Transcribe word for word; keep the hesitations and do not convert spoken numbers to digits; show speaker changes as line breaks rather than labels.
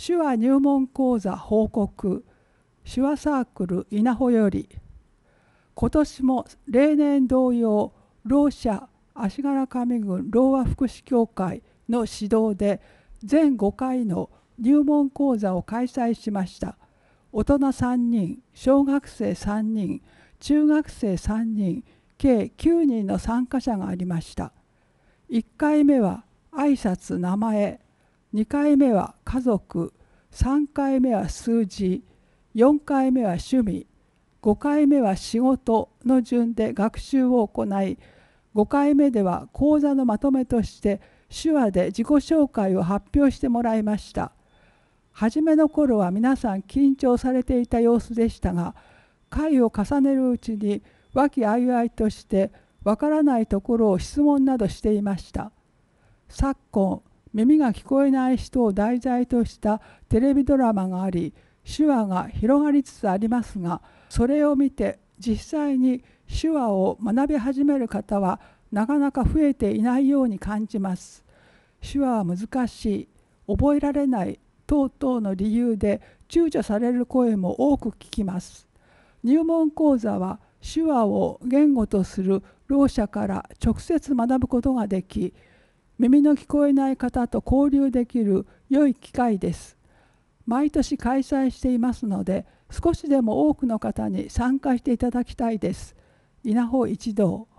手話入門講座報告手話サークル稲穂より、今年も例年同様、ろう者足柄上郡ろう話福祉協会の指導で全ごかいの入門講座を開催しました。大人さんにん、小学生さんにん、中学生さんにん、計きゅうにんの参加者がありました。いっかいめは挨拶名前、にかいめは家族、さんかいめは数字、よんかいめは趣味、ごかいめは仕事の順で学習を行い、ごかいめでは講座のまとめとして手話で自己紹介を発表してもらいました。初めの頃は皆さん緊張されていた様子でしたが、回を重ねるうちに和気あいあいとしてわからないところを質問などしていました。昨今、耳が聞こえない人を題材としたテレビドラマがあり、手話が広がりつつありますが、それを見て実際に手話を学び始める方はなかなか増えていないように感じます。手話は難しい、覚えられない等々の理由で躊躇される声も多く聞きます。入門講座は手話を言語とするろう者から直接学ぶことができ、耳の聞こえない方と交流できる良い機会です。毎年開催していますので、少しでも多くの方に参加していただきたいです。稲穂一同。